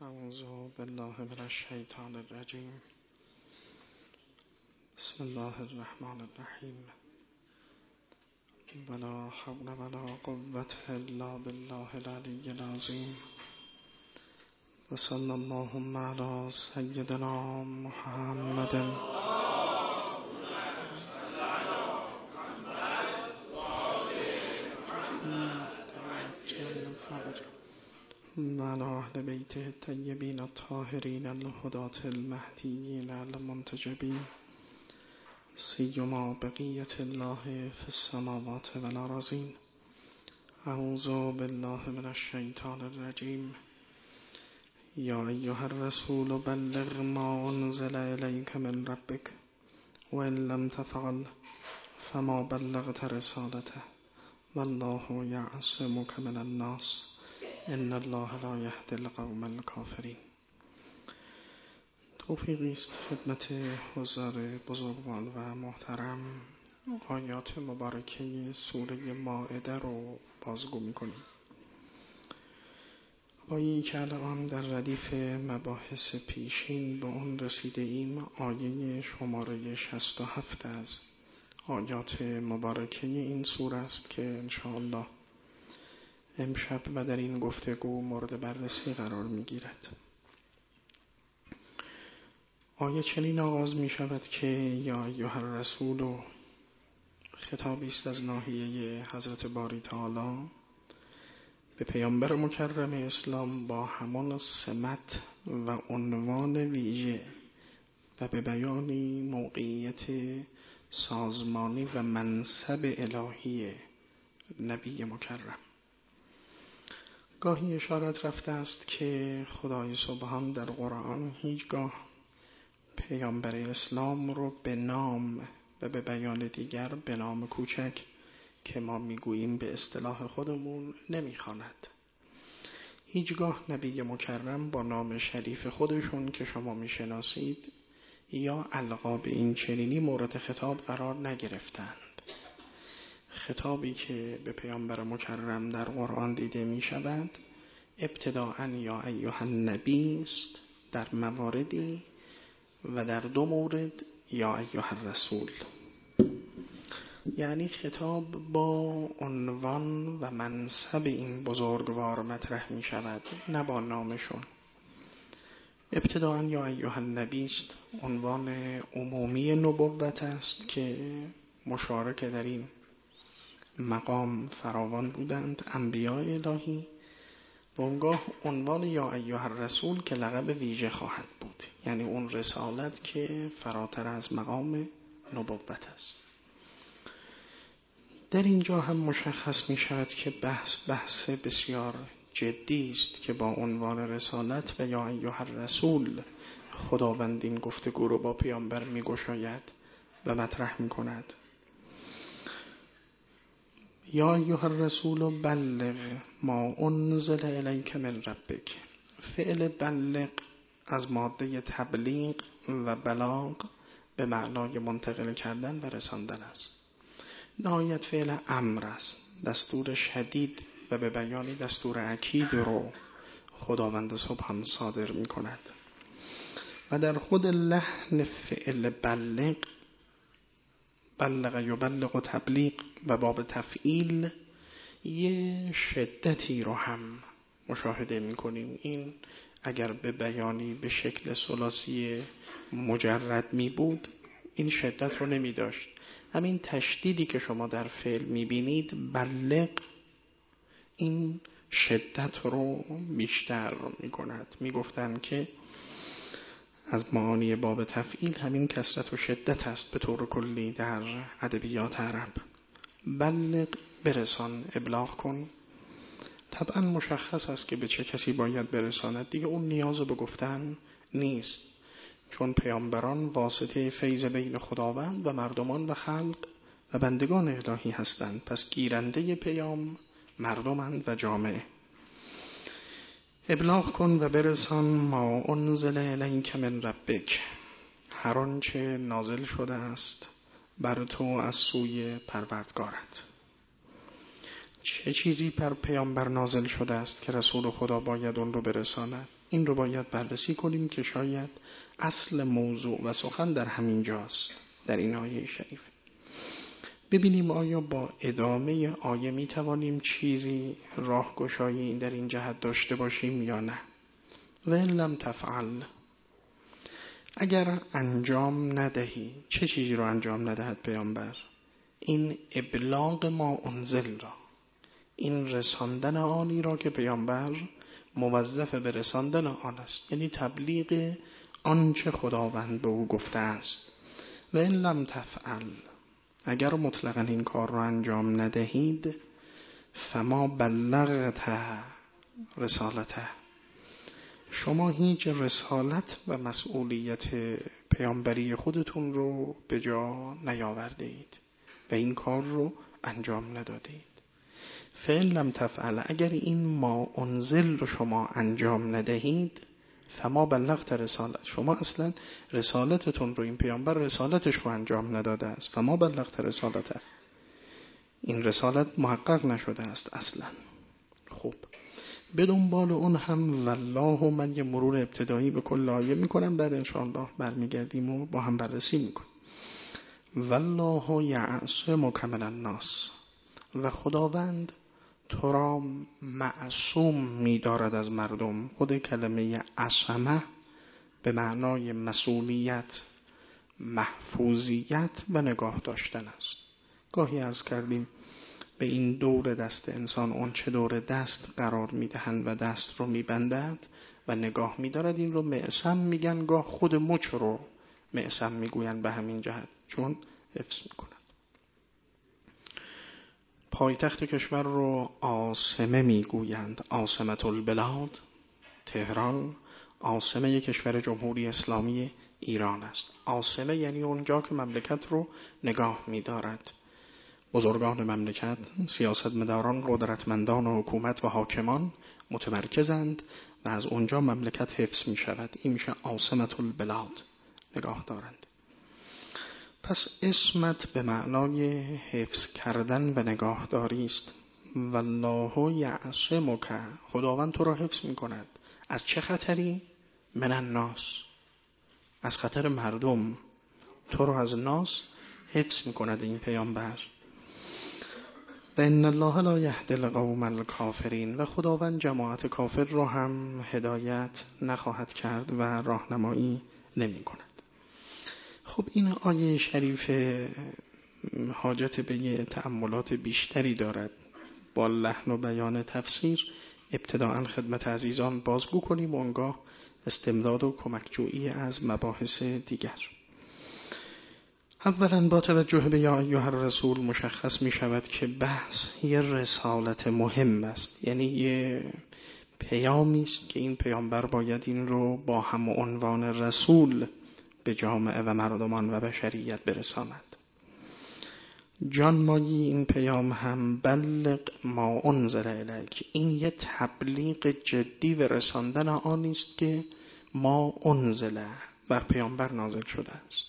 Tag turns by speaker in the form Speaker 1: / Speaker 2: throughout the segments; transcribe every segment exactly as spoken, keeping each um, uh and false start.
Speaker 1: اعوذ بالله من الشیطان الرجیم. بسم الله الرحمن الرحیم. ولا حول ولا قوة الا بالله العلی العظیم. و صلی اللهم علی سیدنا محمد وعلى اهل بیته الطیبین الطاهرین الهداة المهدیین المنتجبین سیما بقیة الله فی السماوات والارضین. اعوذ بالله من الشیطان الرجیم. یا ایها الرسول بلغ ما انزل الیک من ربک وان لم تفعل فما بلغت رسالته والله یعصمک من الناس ان الله لا یهدی القوم الکافرین. توفیقی است خدمت حضار بزرگوار و محترم آیات مبارکه سوره مائده رو بازگو می‌کنیم. آیه‌ای که الان در ردیف مباحث پیشین به اون رسیده ایم، آیه شماره شصت و هفت از آیات مبارکه این سوره است که انشاءالله امشب و در این گفتگو مورد بررسی قرار می‌گیرد. آیه چنین آغاز می شود که یا ایها الرسول، خطابی است از ناحیه حضرت باری تعالی به پیامبر مکرم اسلام با همان سمت و عنوان ویژه و به بیانی موقعیت سازمانی و منصب الهی نبی مکرم. گاهی اشارت رفته است که خدای سبحان در قرآن هیچگاه پیامبر اسلام رو به نام و به بیان دیگر به نام کوچک که ما میگوییم به اصطلاح خودمون نمیخواند. هیچگاه نبی مکرم با نام شریف خودشون که شما میشناسید یا القاب این چنینی مورد خطاب قرار نگرفتند. خطابی که به پیامبر مکرم در قرآن دیده می شود ابتداءً یا ایها النبی است در مواردی و در دو مورد یا ایها الرسول، یعنی خطاب با عنوان و منصب این بزرگوار مطرح می شود، نه با نامشون. ابتداءً یا ایها النبی است عنوان عمومی نبوت است که مشارک در این مقام فراوان بودند انبیاء الهی، و اونگاه عنوان یا ایها الرسول که لقب ویژه خواهد بود، یعنی اون رسالت که فراتر از مقام نبوت است. در اینجا هم مشخص می شود که بحث بحث بسیار جدی است که با عنوان رسالت و یا ایها الرسول خداوند این گفتگو رو با پیامبر می گشاید و مطرح می کند. یا ایها الرسول بلغ ما انزل الیک من ربک. فعل بلغ از ماده تبلیغ و بلاغ به معنای منتقل کردن و رساندن است. نهایت فعل امر است، دستور شدید و به بیان دستور اکید رو خداوند سبحان صادر می کند. و در خود لحن فعل بلغ، بلغ یبلغ و تبلیغ و باب تفعیل، یه شدتی رو هم مشاهده می کنیم. این اگر به بیانی به شکل ثلاثی مجرد می بود این شدت رو نمی داشت. همین تشدیدی که شما در فعل می بینید بلغ این شدت رو بیشتر می کند. می گفتن که از معانی باب تفعیل همین کثرت و شدت است به طور کلی در ادبیات عرب. بلغ برسان، ابلاغ کن. طبعا مشخص است که به چه کسی باید برساند، دیگه اون نیاز به گفتن نیست، چون پیامبران واسطه فیض بین خداوند و مردمان و خلق و بندگان الهی هستند، پس گیرنده پیام مردمند و جامعه. ابلاغ کن و برسان ما انزل الیک من ربک، هر آنچه نازل شده است بر تو از سوی پروردگارت. چه چیزی بر پیامبر نازل شده است که رسول خدا باید اون رو برساند؟ این رو باید بررسی کنیم که شاید اصل موضوع و سخن در همین جاست، در این آیه شریف. ببینیم آیا با ادامه آیه می توانیم چیزی راهگشایی در این جهت داشته باشیم یا نه. و ان لم تفعل، اگر انجام ندهی، چه چیزی رو انجام ندهد پیامبر؟ این ابلاغ ما انزل را، این رساندن آنی را که پیامبر موظف به رساندن آن است، یعنی تبلیغ آنچه خداوند به او گفته است. و ان لم تفعل، اگر مطلقاً این کار را انجام ندهید، فما بلغت رسالته، شما هیچ رسالت و مسئولیت پیامبری خودتون رو به جا نیاورده اید و این کار رو انجام نداده اید. فإن لم تفعل، اگر این ما انزل رو شما انجام ندهید، فما بلغت رسالت، شما اصلا رسالتتون رو، این پیامبر رسالتش رو انجام نداده است. فما بلغت رسالته، این رسالت محقق نشده است اصلا. خب به دنبال اون هم والله، من یه مرور ابتدایی به کل آیه میکنم، بعد انشاءالله برمیگردیم و با هم بررسی میکنیم. والله یعصمک من الناس، و خداوند تو را معصوم می‌دارد از مردم. خود کلمه عصمه به معنای مسئولیت، محفوظیت و نگاه داشتن است. گاهی عرض کردیم به این دور دست انسان اون چه دور دست قرار میدهند و دست رو میبندند و نگاه می‌دارد، این رو معصم میگن. گاه خود مچ رو معصم میگویند به همین جهت، چون حفظ میکنند. پایتخت کشور رو عاصمه میگویند، عاصمت البلاد تهران، عاصمه کشور جمهوری اسلامی ایران است. عاصمه یعنی اونجا که مملکت رو نگاه می‌دارد. بزرگان مملکت، سیاستمداران، قدرتمندان و حکومت و حاکمان متمرکزند و از اونجا مملکت حفظ می شود. این میشه عاصمت البلاد، نگاه دارند. پس اسمت به معنای حفظ کردن و نگاهداری است. والله یعصمک، خداوند تو را حفظ می کند. از چه خطری؟ من الناس، از خطر مردم. تو را از ناس حفظ می کند این پیامبر. و ان الله لا یهدی القوم الکافرین، و خداوند جماعت کافر را هم هدایت نخواهد کرد و راهنمایی نمی کند. خب این آیه شریف حاجت به یه تأملات بیشتری دارد. با لحن و بیان تفسیر ابتداءً خدمت عزیزان بازگو کنیم و آنگاه استمداد و کمکجویی از مباحث دیگر. اولا با توجه به یا ایها الرسول مشخص می شود که بحث یه رسالت مهم است، یعنی یه پیامی است که این پیامبر باید این رو با هم عنوان رسول به جامعه و مردمان و بشریت برساند. جانمایی این پیام هم بلغ ما انزل الیک، این یه تبلیغ جدی و رساندن آنی است که ما انزل بر پیامبر نازل شده است.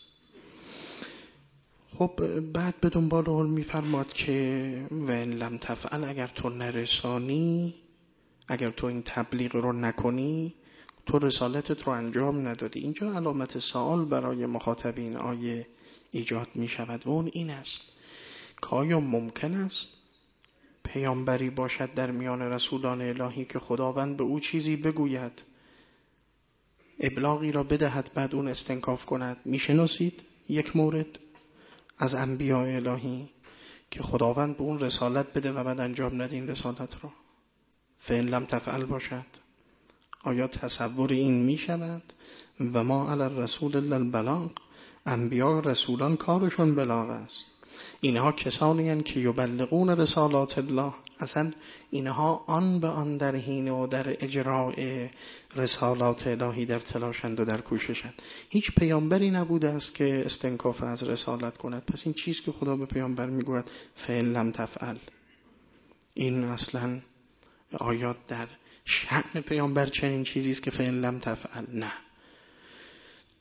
Speaker 1: خب بعد به دنبال اون میفرماد که و ان لم تفعل، اگر تو نرسانی، اگر تو این تبلیغ رو نکنی، تو رسالتت رو انجام ندادی. اینجا علامت سوال برای مخاطبین آیه ایجاد می شود و اون این است که آیا ممکن است پیامبری باشد در میان رسولان الهی که خداوند به او چیزی بگوید، ابلاغی را بدهد، بعد اون استنکاف کند؟ میشناسید یک مورد از انبیاء الهی که خداوند به اون رسالت بده و بعد انجام نده این رسالت را؟ فإن لم تفعل باشد. آیا تصور این می شود؟ و ما علی الرسول الا البلاغ، انبیاء رسولان کارشون بلاغ است. اینها کسانی هستند که یبلغون رسالات الله، اصلا اینها آن به آن در حین و در اجراء رسالات الهی در تلاشند و در کوششند. هیچ پیامبری نبوده است که استنکاف از رسالت کند. پس این چیز که خدا به پیامبر میگوید فإن لم تفعل، این اصلا آیات در شأن پیامبر چنین چیزی است که فإن لم تفعل؟ نه.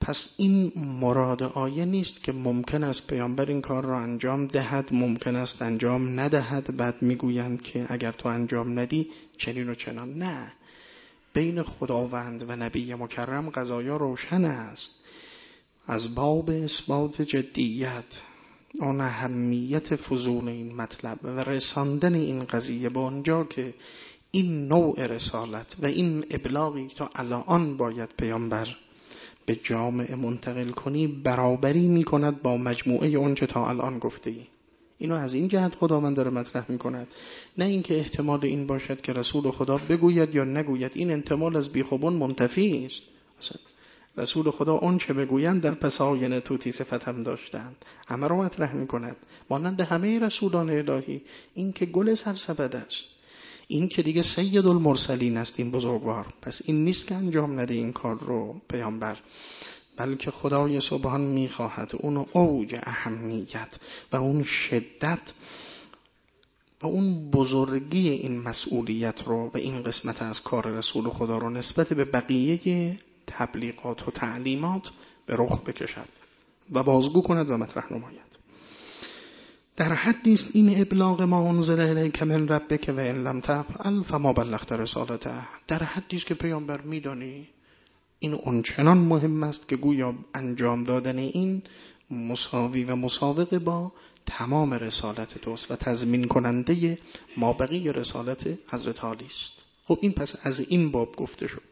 Speaker 1: پس این مراد آیه نیست که ممکن است پیامبر این کار را انجام دهد، ممکن است انجام ندهد، بعد میگویند که اگر تو انجام ندی چنین و چنان. نه، بین خداوند و نبی مکرم قضایا روشن است. از باب اثبات جدیت آن اهمیت فضول این مطلب و رساندن این قضیه به آنجا که این نوع رسالت و این ابلاغی تا الان باید پیامبر به جامعه منتقل کنی برابری می کند با مجموعه اون چه تا الان گفته ای. اینو از این جهت خداوند داره مطرح می کند، نه اینکه احتمال این باشد که رسول خدا بگوید یا نگوید. این احتمال از بیخوبون منتفی است. رسول خدا اون چه بگویند در پس آینه توتی صفت هم داشتند، همه رو مطرح می کند مانند همه رسولان الهی. این که گل سرسبد است، این که دیگه سید المرسلین است این بزرگوار. پس این نیست که انجام نده این کار رو پیامبر، بلکه خدای سبحان میخواهد اون اوج اهمیت و اون شدت و اون بزرگی این مسئولیت رو و این قسمت از کار رسول خدا رو نسبت به بقیه تبلیغات و تعلیمات به رخ بکشد و بازگو کند و مطرح نماید. در حدی است این ابلاغ ما انزل الیک من ربک و ان لم تفعل فما بلغت رسالته. در حدی است که پیامبر میدانی این اونچنان مهم است که گویا انجام دادن این مساوی و مسابقه با تمام رسالت توست و تضمین کننده مابقی رسالت حضرت علی است. خب این پس از این باب گفته شد.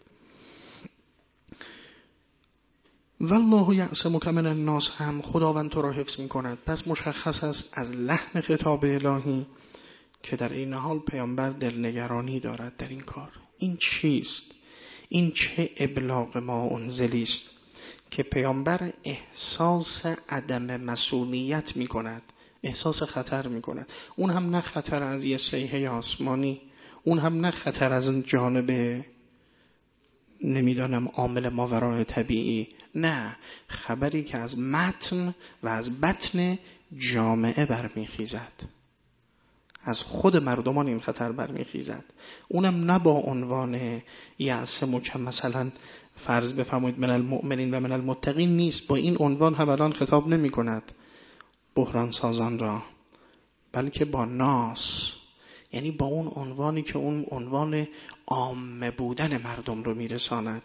Speaker 1: والله یعصمک من الناس هم خداوند تو را حفظ می کند. پس مشخص است از لحن خطاب الهی که در این حال پیامبر دلنگرانی دارد در این کار. این چیست؟ این چه ابلاغ ما انزلی است که پیامبر احساس عدم مسئولیت می کند، احساس خطر می کند. اون هم نه خطر از یه صیحه آسمانی، اون هم نه خطر از جانب نمیدانم عامل ماورای طبیعی، نه، خبری که از متن و از بطن جامعه برمیخیزد. از خود مردمان این خطر برمیخیزد. اونم نه با عنوان یعصم که مثلا فرض بفرمایید من المؤمنین و من المتقین نیست، با این عنوان هم الان خطاب نمی کند بحران سازان را، بلکه با ناس، یعنی با اون عنوانی که اون عنوان عامه بودن مردم رو میرساند.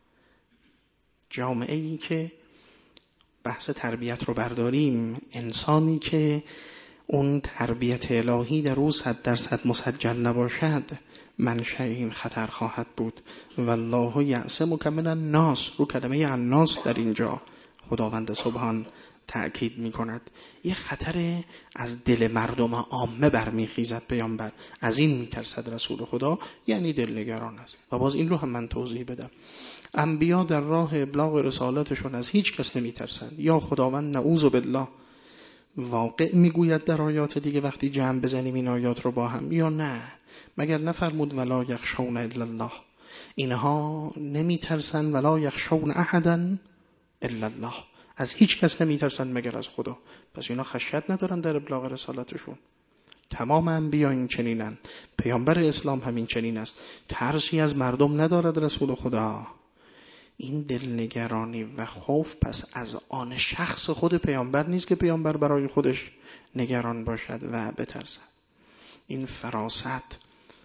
Speaker 1: جامعه ای که بحث تربیت رو برداریم، انسانی که اون تربیت الهی در او صد درصد مسجل نباشد، منشأ این خطر خواهد بود. والله یعصمک من الناس، رو کلمه الناس در اینجا خداوند سبحان تأکید می کند. یه خطر از دل مردم عامه برمیخیزد پیامبر، از این می ترسد رسول خدا، یعنی دلنگران است. و باز این رو هم من توضیح بدم، انبیا در راه ابلاغ رسالتشون از هیچ کس نمی ترسند. یا خداوند نعوذ بالله واقع می گوید در آیات دیگه وقتی جمع بزنیم این آیات رو با هم، یا نه، مگر نفرمود ولا یخشون الا الله، اینها نمی ترسند ولا یخشون احدا الا الله، از هیچ کس نمی ترسند مگر از خدا. پس اینا خشیت ندارن در ابلاغ رسالتشون. تمام انبیا این چنینن، پیامبر اسلام همین چنین است، ترسی از مردم ندارد رسول خدا. این دلنگرانی و خوف پس از آن شخص خود پیامبر نیست که پیامبر برای خودش نگران باشد و بترسد. این فراست،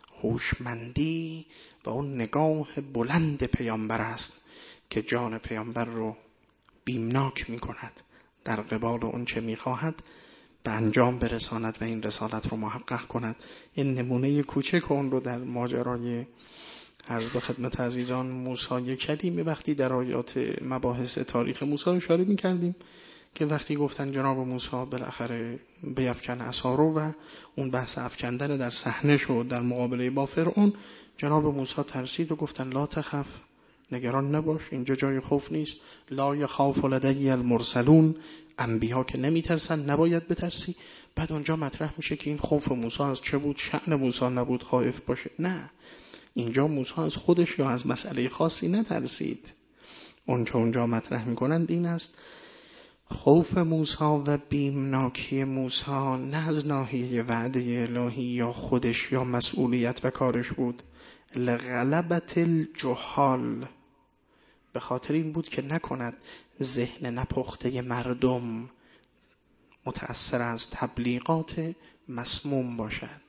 Speaker 1: هوشمندی و اون نگاه بلند پیامبر است که جان پیامبر رو بیمناک می کند، در قبال اون چه می خواهد به انجام برساند و این رسالت رو محقق کند. این نمونه کوچک اون رو در ماجرای عرض به خدمت عزیزان موسی کلیم وقتی در آیات مباحث تاریخ موسی اشاره می کردیم که وقتی گفتن جناب موسی بالاخره بیفکن عصا رو و اون بحث افکندن در صحنه شد در مقابله با فرعون، جناب موسی ترسید و گفتن لا تخف، نگران نباش، اینجا جای خوف نیست. لا یخاف لدی المرسلون، انبیا که نمی ترسن نباید بترسی. بعد اونجا مطرح میشه که این خوف موسی از چه بود؟ شأن موسی نبود خائف باشه، نه، اینجا موسی از خودش یا از مسئله خاصی نترسید. اونجا اونجا مطرح میکنند این است خوف موسی و بیمناکی موسی نه از ناحیه وعده الهی یا خودش یا مسئولیت و کارش بود، لغلبت الجهال، به خاطر این بود که نکند ذهن نپخته مردم متأثر از تبلیغات مسموم باشد،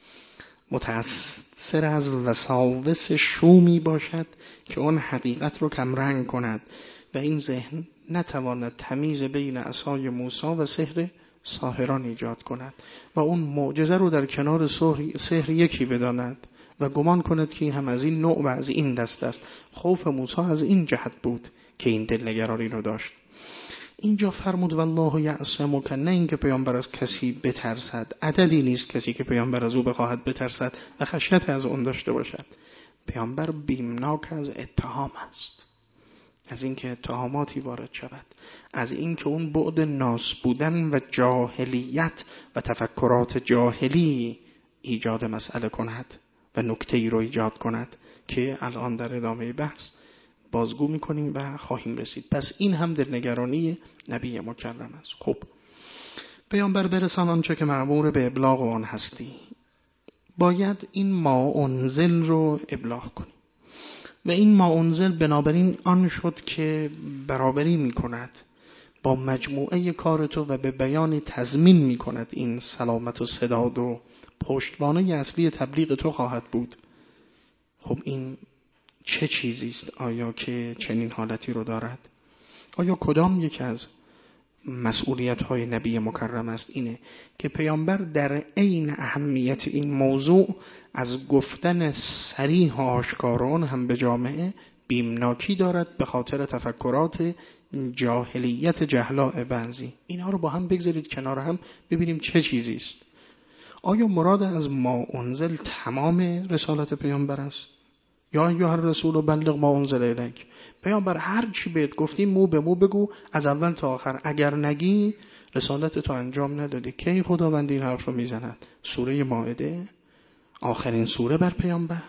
Speaker 1: متأثر از وساوس شومی باشد که اون حقیقت رو کمرنگ کند و این ذهن نتواند تمیز بین عصای موسی و سحر ساحران ایجاد کند و اون معجزه رو در کنار سحر یکی بداند و گمان کند که هم از این نوع و از این دست است. خوف موسی از این جهت بود که این دلنگرانی رو داشت. اینجا فرمود والله یعصمک، نه اینکه پیامبر از کسی بترسد، عددی نیست کسی که پیامبر از او بخواهد بترسد و خشیت از اون داشته باشد. پیامبر بیمناک از اتهام است، از اینکه اتهاماتی وارد شود، از اینکه اون بعد ناس بودن و جاهلیت و تفکرات جاهلی ایجاد مسئله کند و نکته‌ای رو ایجاد کند که الان در ادامه بحث بازگو میکنیم و خواهیم رسید. پس این هم دلنگرانی نبی مکرم است. خب پیامبر برسان آنچه که مأمور به ابلاغ آن هستی، باید این ما انزل رو ابلاغ کنیم و این ما انزل بنابراین آن شد که برابری میکند با مجموعه کار تو و به بیان تضمین میکند این سلامت و سداد و پشتوانه اصلی تبلیغ تو خواهد بود. خب این چه چیزی است آیا که چنین حالتی رو دارد؟ آیا کدام یک از مسئولیت‌های نبی مکرم است اینه که پیامبر در عین اهمیت این موضوع از گفتن صریح و آشکاران هم به جامعه بیمناکی دارد به خاطر تفکرات جاهلیت جهلاء بعضی؟ اینها رو با هم بگذارید کنار هم ببینیم چه چیزی است. آیا مراد از ما انزل تمام رسالت پیامبر است؟ یا ایها الرسول بلغ ما انزل الیک، پیامبر هر چی بهت گفتیم مو به مو بگو از اول تا آخر، اگر نگی رسالت تو انجام ندادی. کی خداوند این حرف رو میزند؟ سوره مائده، آخرین سوره بر پیامبر،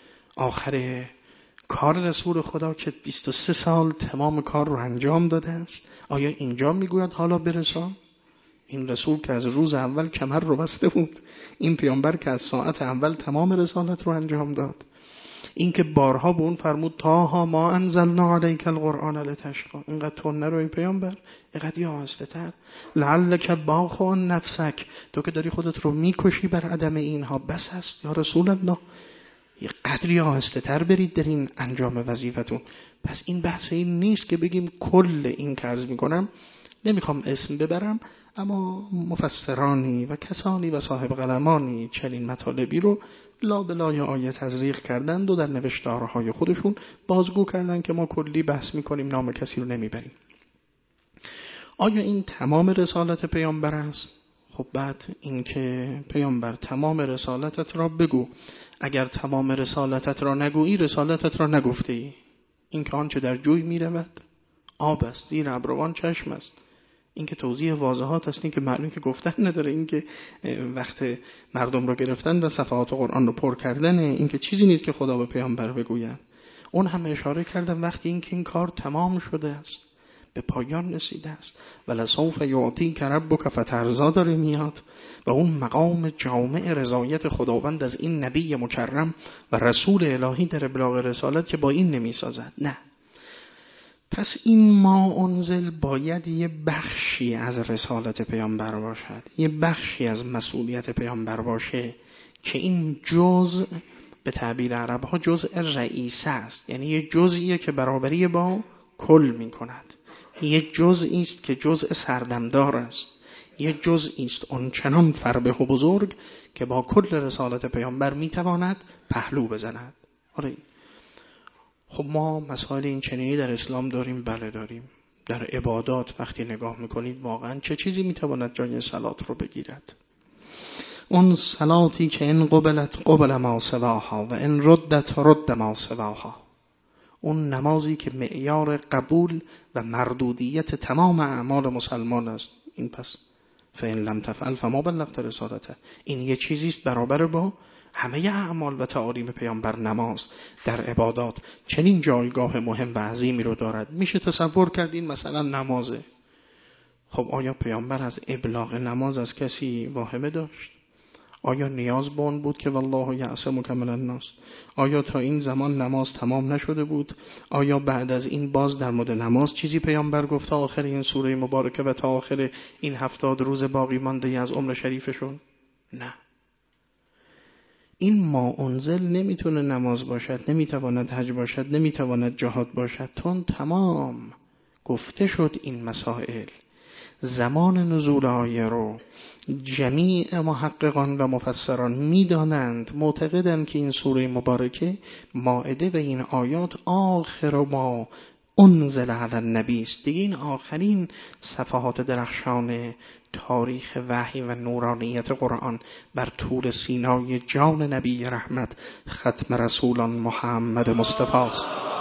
Speaker 1: آخر کار رسول خدا که بیست و سه سال تمام کار رو انجام داده است. آیا اینجا میگوید حالا برسان؟ این رسول که از روز اول کمر رو بسته بود، این پیامبر که از ساعت اول تمام رسالت رو انجام داد، این که بارها به اون فرمود تاها ما انزلنا علیک القرآن لتشقی، اینقدر تون نرو این پیامبر، اینقدر یا آهسته تر، لعلک باخع نفسک، تو که داری خودت رو میکشی بر عدم اینها، بس است یا رسول الله، یه قدری آهسته تر برید در این انجام وظیفتون. پس این بحث این نیست که بگیم کل این که عرض میکنم، نمیخوام اسم ببرم، اما مفسرانی و کسانی و صاحب قلمانی چنین مطالبی رو لا بلای آیه تزریق کردند و در نوشتارهای خودشون بازگو کردند که ما کلی بحث میکنیم نام کسی رو نمیبریم. آیا این تمام رسالت پیامبر است؟ خب بعد این که پیامبر تمام رسالتت را بگو، اگر تمام رسالتت را نگویی رسالتت را نگفته ای. این که آنچه در جوی میرود آب است، زیر ابروان چشم است. این که توضیح واضحات است، این که معلوم که گفتن نداره، این که وقت مردم رو گرفتن و صفحات قرآن رو پر کردن، این که چیزی نیست که خدا به پیامبر بگوید. اون هم اشاره کردن وقتی این که این کار تمام شده است، به پایان رسیده است، ولسوف یعطیک ربک فترضی داره میاد و اون مقام جامع رضایت خداوند از این نبی مکرم و رسول الهی در ابلاغ رسالت که با این نمیسازد. نه، پس این ما انزل باید یه بخشی از رسالت پیامبر باشد، یه بخشی از مسئولیت پیامبر باشه که این جزء به تعبیر عرب ها جزء رئیسه است، یعنی یه جزئیه که برابری با کل می کند، یه جزئی است که جزء سردمدار است، یه جزئی است اونچنان فربه و بزرگ که با کل رسالت پیامبر می تواند پهلو بزند. آره، خب ما مسائل این چنینی در اسلام داریم؟ بله داریم. در عبادات وقتی نگاه میکنید واقعا چه چیزی میتواند جای صلات رو بگیرد؟ اون صلاتی که ان قبلت قبل ما سواها و ان ردت رد ما سواها، اون نمازی که معیار قبول و مردودیت تمام اعمال مسلمان است. این پس فإن لم تفعل فما بلغت رسالته، این یه چیزی است برابر با همه اعمال و تعالیم پیامبر. نماز در عبادات چنین جایگاه مهم و عظیمی رو دارد. میشه تصور کردین مثلا نمازه، خب آیا پیامبر از ابلاغ نماز از کسی واهمه داشت؟ آیا نیاز به اون بود که والله یعصمک من الناس؟ آیا تا این زمان نماز تمام نشده بود؟ آیا بعد از این باز در مورد نماز چیزی پیامبر گفت تا آخر این سوره مبارکه و تا آخر این هفتاد روز باقی مانده از عمر شریفشون؟ نه. این ما انزل نمیتونه نماز باشد، نمیتواند حج باشد، نمیتواند جهاد باشد، تون تمام گفته شد این مسائل. زمان نزول آیه رو جمیع محققان و مفسران میدانند، معتقدند که این سوره مبارکه مائده و این آیات آخر ما انزل علی النبی است. دیگه این آخرین صفحات درخشان تاریخ وحی و نورانیت قرآن بر طول سینای جان نبی رحمت ختم رسولان محمد مصطفی است.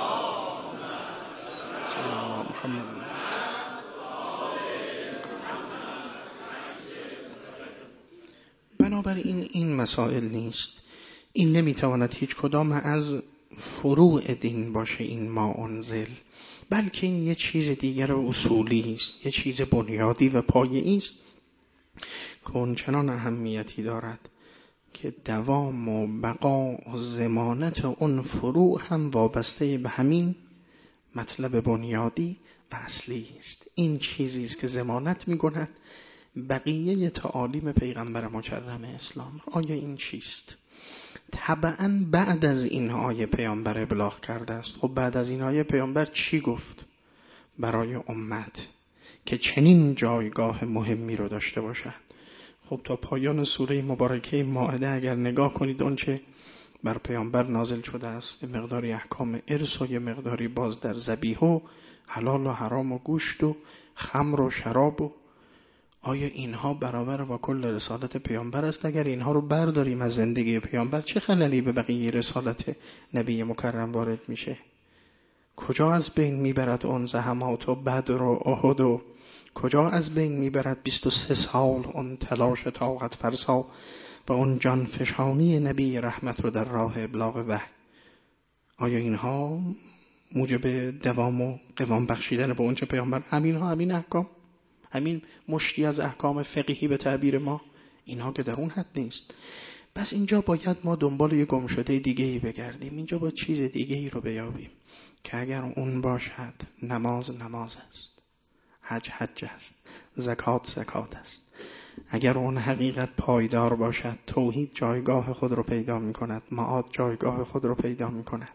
Speaker 1: بنابراین این مسائل نیست. این نمیتواند هیچ کدام از فروع دین باشه این ما انزل، بلکه این یه چیز دیگر اصولی است، یه چیز بنیادی و پایه‌ای است که اونچنان اهمیتی دارد که دوام و بقا و ضمانت اون فروع هم وابسته به همین مطلب بنیادی و اصلی است. این چیزی است که ضمانت می‌کند بقیه تعالیم پیغمبر مکرم اسلام. آیا این چیست؟ طبعا بعد از این آیه پیامبر ابلاغ کرده است. خب بعد از این آیه پیامبر چی گفت برای امت که چنین جایگاه مهمی رو داشته باشد؟ خب تا پایان سوره مبارکه مائده اگر نگاه کنید اون چه بر پیامبر نازل شده است، یه مقداری احکام ارث و یه مقداری باز در ذبیح و حلال و حرام و گوشت و خمر و شراب و آیا اینها برابر با کل رسالت پیامبر است؟ اگر اینها رو برداریم از زندگی پیامبر چه خللی به بقیه رسالت نبی مکرم وارد میشه؟ کجا از بین میبرد اون زحمات و بدر و احد و کجا از بین میبرد بیست و سه سال اون تلاش طاقت فرسا و اون جان فشانی نبی رحمت رو در راه ابلاغ وحی؟ آیا اینها موجب دوام و قوام بخشیدن به اون چه پیامبر؟ همینها همین احکام، همین مشتی از احکام فقهی به تعبیر ما، اینها که در اون حد نیست. پس اینجا باید ما دنبال یه گمشده دیگه ای بگردیم. اینجا باید چیز دیگه ای رو بیابیم که اگر اون باشد نماز نماز است، حج حج است، زکات زکات است. اگر اون حقیقت پایدار باشد توحید جایگاه خود رو پیدا می کند، معاد جایگاه خود رو پیدا می کند،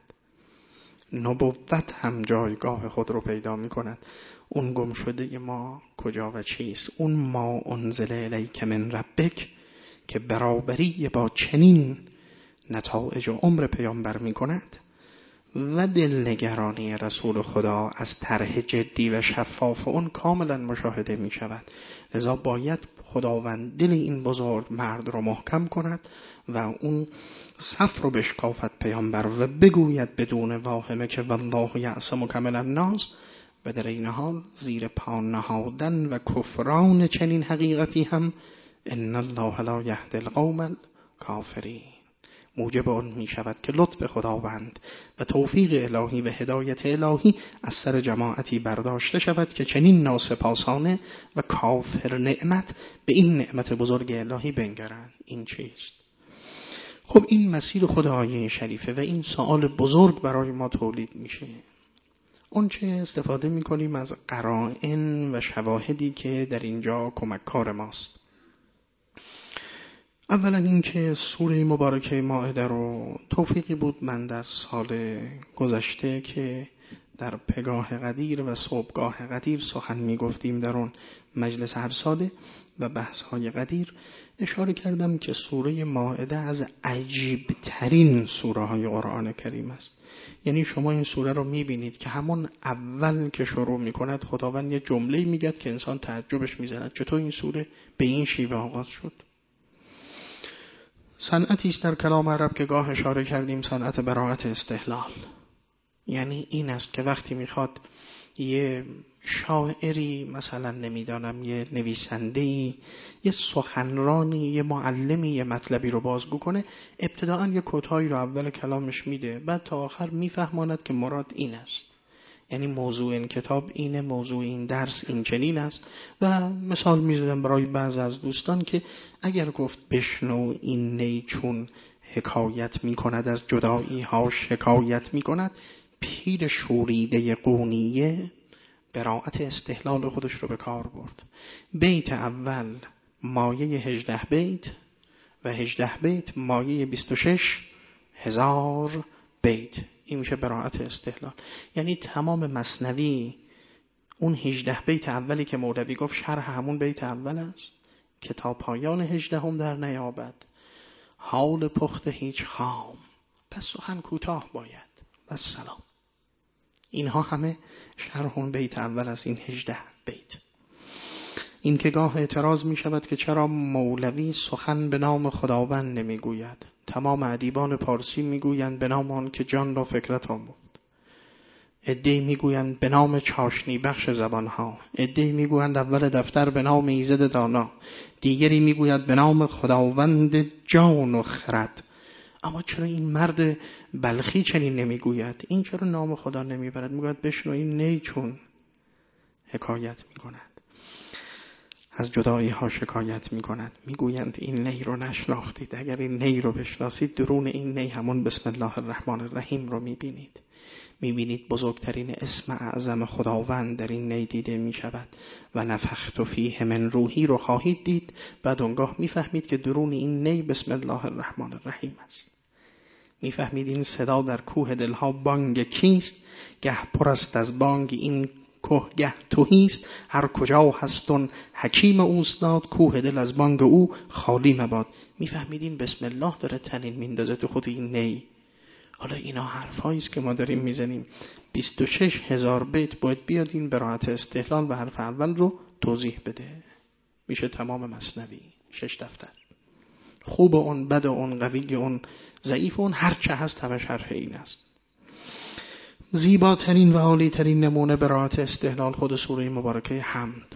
Speaker 1: نبوت هم جایگاه خود رو پیدا می کند. اون گم شده ما کجا و چیست؟ اون ما انزل الیک من ربک که برابری با چنین نتایج و عمر پیامبر می کند و دلنگرانی رسول خدا از طرح جدی و شفاف اون کاملا مشاهده می شود. لذا باید خداوند دل این بزرگ مرد رو محکم کند و اون صف رو بشکافت پیامبر و بگوید بدون واهمه که والله یعصمک من الناس، و در این حال زیر پا نهادن و کفران چنین حقیقتی هم ان الله لا یهدی القوم الکافرین موجب آن می شود که لطف خداوند و توفیق الهی و هدایت الهی از سر جماعتی برداشته شود که چنین ناسپاسانه و کافر نعمت به این نعمت بزرگ الهی بنگرند. این چیست؟ خب این مسیر خود آیه شریفه و این سوال بزرگ برای ما تولید میشه. اون چه استفاده میکنیم از قرائن و شواهدی که در اینجا کمککار ماست. اولا این که سوره مبارکه مائده رو توفیقی بود من در سال گذشته که در پگاه قدیر و صبحگاه قدیر سخن میگفتیم در اون مجلس هر ساله و بحث های قدیر اشاره کردم که سوره مائده از عجیب ترین سوره های قرآن کریم است. یعنی شما این سوره رو میبینید که همون اول که شروع میکند خداوند یه جمله میگه که انسان تعجبش میزند چطور این سوره به این شیوه آغاز شد. صنعتی است در کلام عرب که گاه اشاره کردیم، صنعت براءت استحلال. یعنی این است که وقتی میخواد یه شاعری مثلا نمیدانم یه نویسنده‌ای یه سخنرانی یه معلمی یه مطلبی رو بازگو کنه، ابتداءً یه کدهایی رو اول کلامش میده، بعد تا آخر میفهماند که مراد این است. یعنی موضوع این کتاب اینه، موضوع این درس این چنین است. و مثال میزدم برای بعض از دوستان که اگر گفت بشنو این نی چون حکایت میکند از جدایی ها شکایت میکند، پیر شوریده قونیه براعت استحلال خودش رو به کار برد. بیت اول مایه هجده بیت و هجده بیت مایه بیست و شش هزار بیت، این میشه براعت استحلال. یعنی تمام مثنوی اون هجده بیت اولی که مولوی گفت شرح همون بیت اول است که تا پایان هجده هم در نیابد حال پخت هیچ خام، پس سخن کوتاه باید و سلام. اینها همه شرح اون بیت اول است، این هجده بیت. این که گاه اعتراض می شود که چرا مولوی سخن به نام خداوند نمی گوید. تمام ادیبان پارسی می گویند به نام آن که جان را فکرت آموخت، عده‌ای می گویند به نام چاشنی بخش زبانها، عده‌ای می گویند اول دفتر به نام ایزد دانا، دیگری می گوید به نام خداوند جان و خرد. اما چرا این مرد بلخی چنین نمی گوید؟ این چرا نام خدا نمی برد؟ می گوید بشنو این نی چون حکایت می کند از جدایی ها شکایت می کند. می گویند این نی رو نشناختید، اگر این نی رو بشناسید درون این نی همون بسم الله الرحمن الرحیم رو می بینید. می بینید بزرگترین اسم اعظم خداوند در این نی دیده می شود و نفخت فیه من روحی رو خواهید دید. بعد اونگاه می فهمید که درون این نی بسم الله الرحمن الرحیم است. می فهمید این صدا در کوه دلها بانگ کیست، گه پر است از بانگ این کوه گه توهیست، هر کجا هستون حکیم اوستاد، کوه دل از بانگ او خالی مباد. می فهمیدیم بسم الله داره تنین میندازه تو خود این نی. حالا اینا حرفایی است که ما داریم میزنیم. بیست و شش هزار بیت باید بیاد این براعت استحلال و حرف اول رو توضیح بده. میشه تمام مثنوی شش دفتر. خوب اون، بد اون، قوی اون، ضعیف اون، هر چه هست همه شرح این است. زیباترین و عالیترین نمونه براعت استحلال خود سوره مبارکه حمد.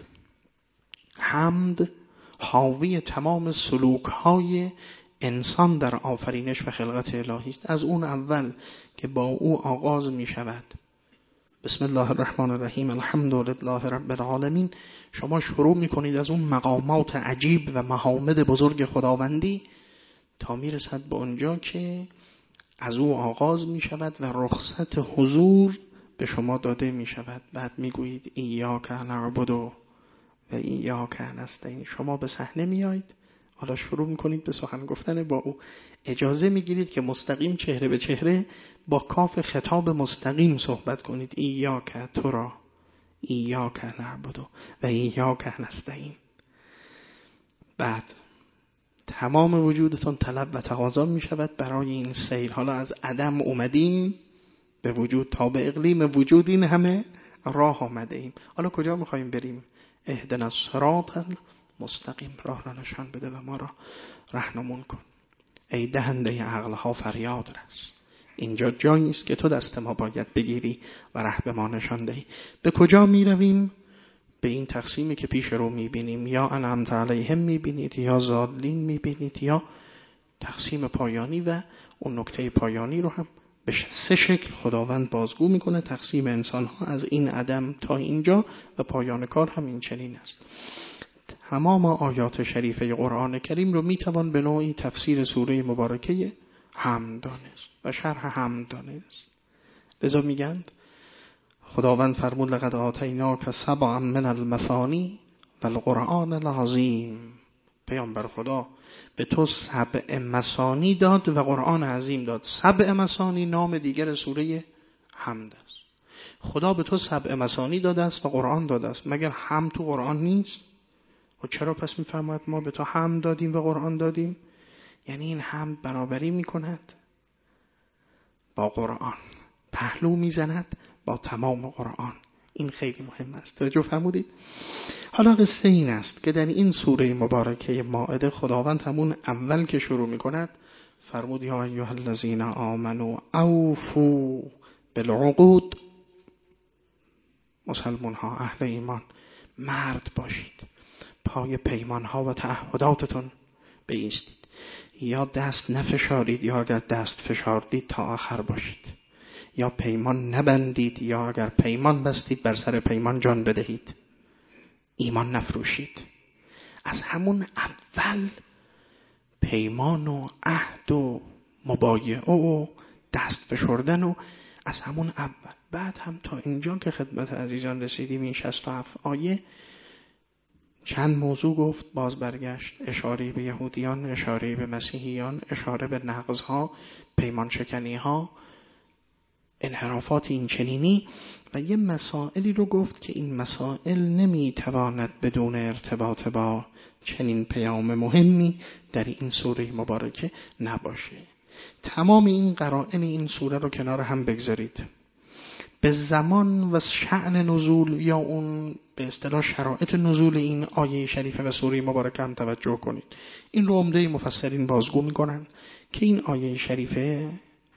Speaker 1: حمد حاوی تمام سلوک های انسان در آفرینش و خلقت الهی است. از اون اول که با او آغاز می شود بسم الله الرحمن الرحیم الحمد لله رب العالمین، شما شروع می کنید از اون مقامات عجیب و محامد بزرگ خداوندی تا می رسد به اونجا که از او آغاز می شود و رخصت حضور به شما داده می شود. بعد می گویید ایاک نعبد و ایاک نستعین. شما به صحنه می آیید، حالا شروع می کنید به سخن گفتن با او. اجازه می گیرید که مستقیم چهره به چهره با کاف خطاب مستقیم صحبت کنید. ایاک تو را ایاک نعبد و ایاک نستعین. بعد تمام وجودتون طلب و تقاضا می شود برای این سیر. حالا از عدم اومدیم به وجود، تا به اقلیم وجود این همه راه آمده ایم. حالا کجا می خواهیم بریم؟ اهدنا الصراط المستقیم. راه را نشان بده و ما را راهنمون کن. ای دهنده عقلها فریاد رس، اینجا جایی است که تو دست ما باید بگیری و راه به ما نشان دهی. به کجا می رویم؟ به این تقسیمی که پیش رو می بینیم. یا انعمت علیهم می بینید، یا ضالین می بینید، یا تقسیم پایانی. و اون نکته پایانی رو هم به سه شکل خداوند بازگو می کنه. تقسیم انسان ها از این عدم تا اینجا و پایان کار هم این چنین است. تمام آیات شریفه قرآن کریم رو می توان به نوعی تفسیر سوره مبارکه حمد دانست و شرح حمد دانست. لذا میگند خداوند فرمود لقد آتیناک سبعا من المثانی و القرآن العظیم. پیامبر خدا به تو سبع مثانی داد و قرآن عظیم داد. سبع مثانی نام دیگر سوره حمد است. خدا به تو سبع مثانی داده است و قرآن داده است. مگر حمد تو قرآن نیست؟ و چرا پس میفرماید ما به تو حمد دادیم و قرآن دادیم؟ یعنی این حمد برابری میکند با قرآن، پهلو میزند با تمام قرآن. این خیلی مهم است. توجه فرمودید؟ حالا قصه این است که در این سوره مبارکه مائده خداوند همون اول که شروع میکند فرمود یا ایها الذین آمنوا اوفوا بالعقود. مسلمان ها، اهل ایمان، مرد باشید، پای پیمان ها و تعهداتتون بایستید. یا دست نفشارید یا اگر دست فشاردید تا آخر باشید. یا پیمان نبندید یا اگر پیمان بستید بر سر پیمان جان بدهید، ایمان نفروشید. از همون اول پیمان و عهد و مبایعه و دست فشردن و از همون اول. بعد هم تا اینجا که خدمت عزیزان رسیدیم، این شصت و هفت آیه چند موضوع گفت، باز برگشت، اشاره به یهودیان، اشاره به مسیحیان، اشاره به نقضها، پیمان شکنیها، انحرافات این چنینی و یه مسائلی رو گفت که این مسائل نمیتواند بدون ارتباط با چنین پیام مهمی در این سوره مبارکه نباشه. تمام این قرائن این سوره رو کنار هم بگذارید، به زمان و شأن نزول یا اون به اصطلاح شرایط نزول این آیه شریفه و سوره مبارکه هم توجه کنید. این رو عمده مفسرین بازگو میکنن که این آیه شریفه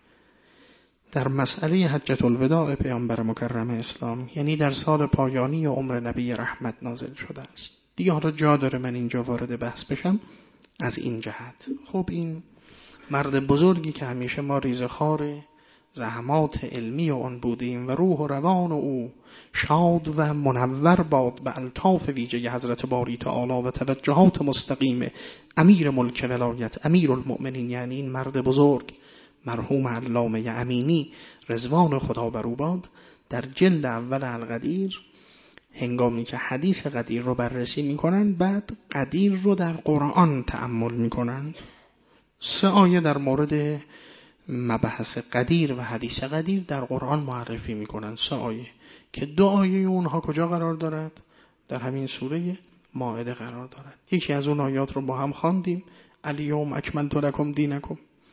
Speaker 1: در مسئله حجة الوداع پیامبر مکرم اسلام، یعنی در سال پایانی عمر نبی رحمت نازل شده است. دیگه حالا جا داره من اینجا وارد بحث بشم از این جهت. خب این مرد بزرگی که همیشه ما ریزخوار زحمات علمی اون بودیم و روح و روان او شاد و منور باد به الطاف ویژه حضرت باری تعالی و توجهات مستقیم امیر ملک ولایت امیر المؤمنین، یعنی این مرد بزرگ مرحوم علامه امینی رضوان خدا بر او باد، در جلد اول القدیر هنگامی که حدیث قدیر رو بررسی میکنن، بعد قدیر رو در قرآن تأمل میکنن. سه آیه در مورد مبحث قدیر و حدیث قدیر در قرآن معرفی میکنن، سه آیه که دو آیه اونها کجا قرار دارد؟ در همین سوره مائده قرار دارد. یکی از اون آیات رو با هم خواندیم، الیوم اکملت لکم دینکم،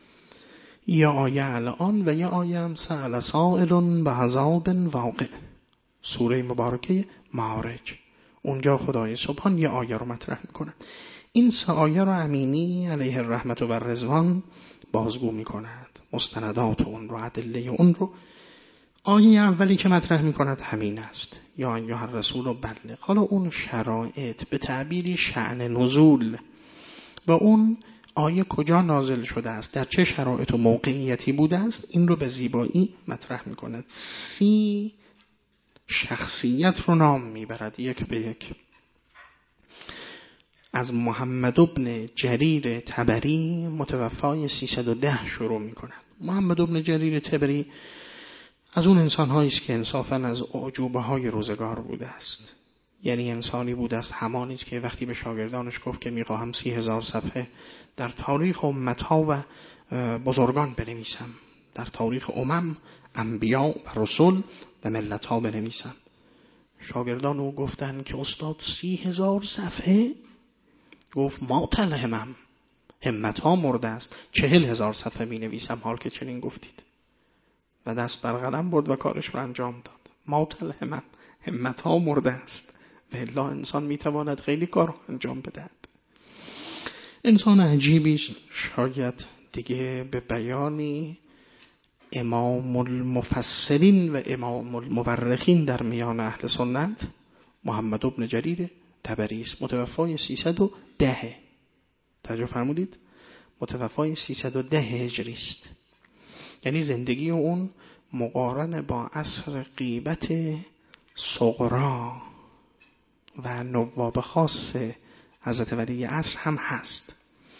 Speaker 1: یا آیه الان و یا آیه هم سأل سائل بعذاب واقع، سوره مبارکه معارج. اونجا خدای سبحان یه آیه رو مطرح میکنن. این سه آیه رو امینی علیه الرحمت و رضوان بازگو میکند، مستندات اون رو، ادله اون رو. آیه اولی که مطرح میکند همین است، یا ایها الرسول بلغ. حالا اون شرایط به تعبیری شأن نزول و اون آیه کجا نازل شده است، در چه شرایط و موقعیتی بوده است، این رو به زیبایی مطرح میکند. سی شخصیت رو نام میبرد یک به یک. از محمد ابن جریر طبری متوفای سیصد و ده شروع میکند. محمد ابن جریر طبری از اون انسان‌هایی است که انصافاً از اعجوبه های روزگار بوده است. یعنی انسانی بوده است همانی است که وقتی به شاگردانش گفت که میخواهم سی هزار صفحه در تاریخ امتها و بزرگان بنویسم، در تاریخ امم، انبیا و رسول و ملتها بنویسم، شاگردان او گفتن که استاد سی هزار صفحه؟ گفت ما تلهمم، همتها مرده است، چهل هزار صفحه می نویسم حال که چنین گفتید. و دست بر قلم برد و کارش رو انجام داد. ما تلهمم، همتها مرده است، و الا انسان می تواند خیلی کار انجام بدهد. انسان عجیبی، شاید دیگه به بیانی امام المفسرین و امام المورخین در میان اهل سنت محمد ابن جریر طبری است، متوفای سیصد و ده. توجه فرمودید؟ متوفای سیصد و ده هجری است. یعنی زندگی اون مقارن با عصر غیبت صغرا و نواب خاص حضرت ولی عصر هم هست.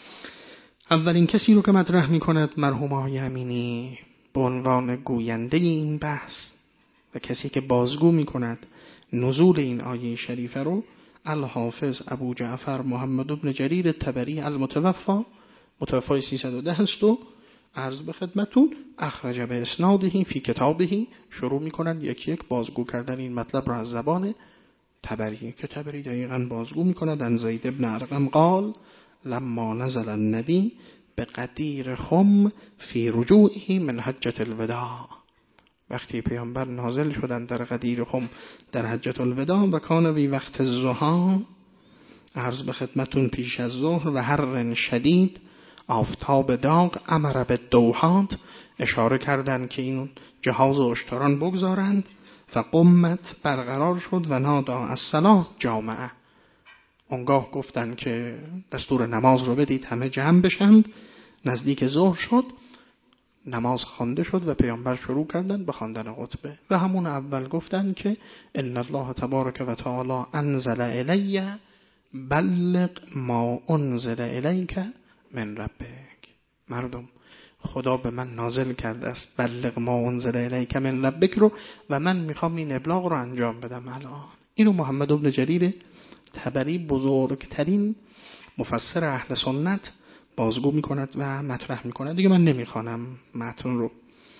Speaker 1: اولین کسی رو که مطرح می کند مرحوم آقای امینی به عنوان گوینده این بحث و کسی که بازگو می کند نزول این آیه شریفه رو، الحافظ ابو جعفر محمد ابن جریر طبری المتوفا، متوفای سیصد و ده است و عرض به خدمتون اخرج به اسناده فی کتابه، شروع می کنند یک یک بازگو کردن این مطلب را از زبان طبری که طبری دقیقاً بازگو می کند. ان زید ابن ارقم قال لما نزل النبی به قدیر خم فی رجوعه من حجة الوداع، وقتی پیامبر نازل شدن در قدیر خم در حجة الوداع و کان وی وقت الضحی، عرض به خدمتون پیش از ظهر، و حر شدید، آفتاب داغ، امر به دوحات، اشاره کردند که این جهاز و اشتران بگذارند، فقمت برقرار شد و نادا الصلاة جامعه، اونگاه گفتن که دستور نماز رو بدید همه جمع بشند. نزدیک ظهر شد، نماز خوانده شد و پیامبر شروع کردن به خواندن خطبه و همون اول گفتن که ان الله تبارک و تعالی انزل الی بلغ ما انزل الیک من ربک. مردم، خدا به من نازل کرده است بلغ ما انزل الیک من ربک رو و من میخوام این ابلاغ رو انجام بدم. الان اینو محمد بن جریر طبری، بزرگترین مفسر اهل سنت، بازگو میکند و مطرح میکند. دیگه من نمیخوانم متن رو.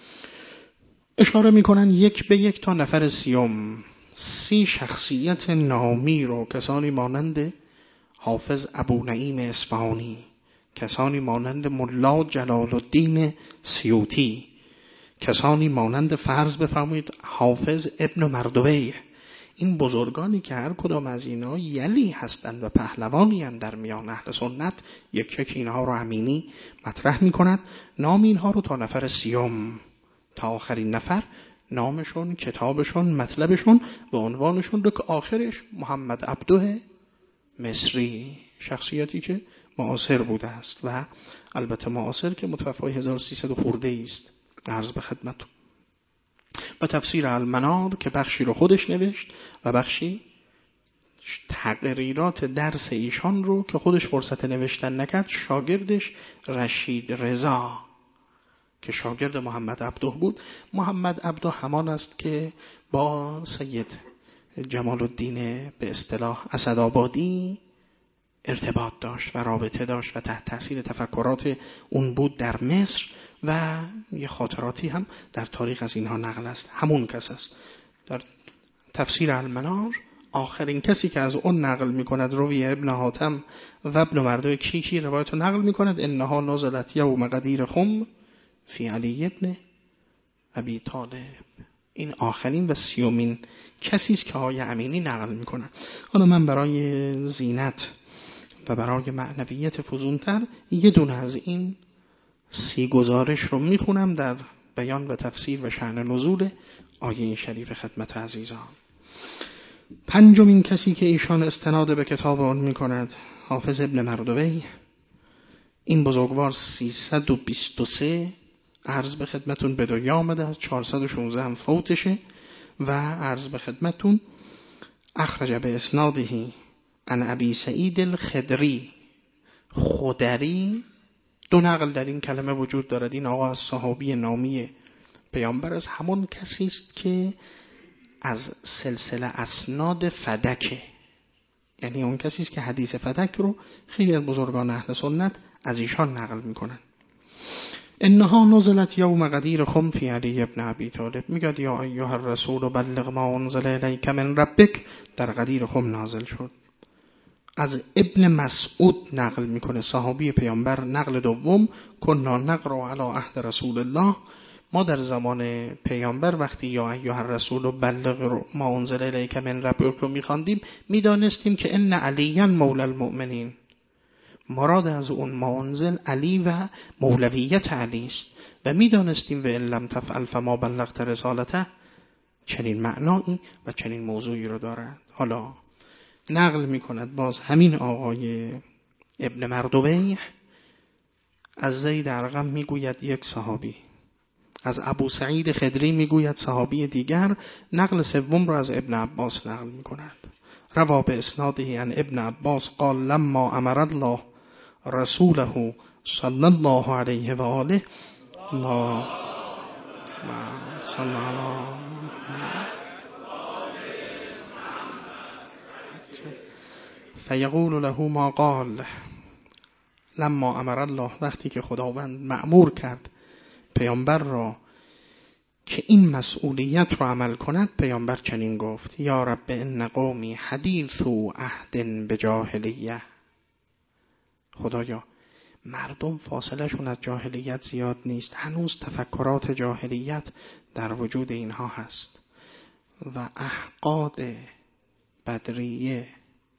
Speaker 1: اشاره میکنن یک به یک تا نفر سیوم سی شخصیت نامی رو، کسانی مانند حافظ ابو نعیم اصفهانی، کسانی مانند ملا جلال الدین سیوطی، کسانی مانند فرض بفرمایید حافظ ابن مردویه. این بزرگانی که هر کدام از اینا یلی هستند و پهلوانی هستند در میان اهل سنت، یک یک اینها رو امینی مطرح میکند. نام اینها رو تا نفر سیوم، تا آخرین نفر، نامشون، کتابشون، مطلبشون و عنوانشون رو که آخرش محمد عبده مصری، شخصیتی که معاصر بوده است و البته معاصر که متوفای هزار و سیصد خورده است، عرض به خدمتتون. و تفسیر المنار که بخشی رو خودش نوشت و بخشی تقریرات درس ایشان رو که خودش فرصت نوشتن نکرد، شاگردش رشید رضا که شاگرد محمد عبده بود. محمد عبده همان است که با سید جمال الدین به اصطلاح اسدآبادی ارتباط داشت و رابطه داشت و تحت تاثیر تفکرات اون بود در مصر و یه خاطراتی هم در تاریخ از اینها نقل است. همون کس است. در تفسیر المنار آخرین کسی که از اون نقل میکند روی ابن حاتم و ابن مردوی کیکی روایت رو نقل میکند انها نزلت یوم قدیر خم فی علی ابن ابی طالب. این آخرین و سیومین کسی است که آقای امینی نقل میکنند. حالا من برای زینت و برای معنویت فزونتر یه دونه از این سی گزارش رو میخونم در بیان و تفسیر و شأن نزول آیه شریف خدمت عزیزان. پنجمین کسی که ایشان استناد به کتاب آن میکند حافظ ابن مردوی. این بزرگوار سیصد و بیست و سه عرض به خدمتون به دنیا آمده است، چهارصد و شانزده هم فوتشه و عرض به خدمتون اخرج به اسنادهی عن ابی سعید الخدری. خدری دو نقل در این کلمه وجود دارد. این آقا از صحابی نامی پیامبر از همون کسی است که از سلسله اسناد فدکه، یعنی اون کسی است که حدیث فدک رو خیلی از بزرگان اهل سنت از ایشان نقل میکنن. انها نزلت یوم قدیر خم فی علی ابن ابی طالب. میگه یا ایها الرسول بلغ ما انزل الیک من ربک، در قدیر خم نازل شد. از ابن مسعود نقل میکنه، صحابی پیامبر، نقل دوم، کنا نقرأ علی عهد رسول الله. ما در زمان پیامبر وقتی یا ایها الرسول بلغ ما انزل الیک من ربک رو میخواندیم، میدانستیم که ان علی مولا المؤمنین، مراد از اون ما انزل علی و مولویت علی است و میدانستیم و ان لم تفعل فما بلغت رسالته، چنین معنایی و چنین موضوعی رو دارد. حالا نقل میکند باز همین آقای ابن مردوی از زید ارقم میگوید یک صحابی، از ابو سعید خدری میگوید صحابی دیگر، نقل سوم را از ابن عباس نقل میکند. روا به اسناده عن ابن عباس قال لما امر الله رسوله صلی الله علیه و آله الله صلی الله فیقول له ما قال. لما امر الله، وقتی که خداوند مأمور کرد پیامبر را که این مسئولیت را عمل کند، پیامبر چنین گفت یا رب ان قومی حدیث عهد بجاهلیه. خدایا مردم فاصله شون از جاهلیت زیاد نیست، هنوز تفکرات جاهلیت در وجود اینها هست و احقاد بدریه،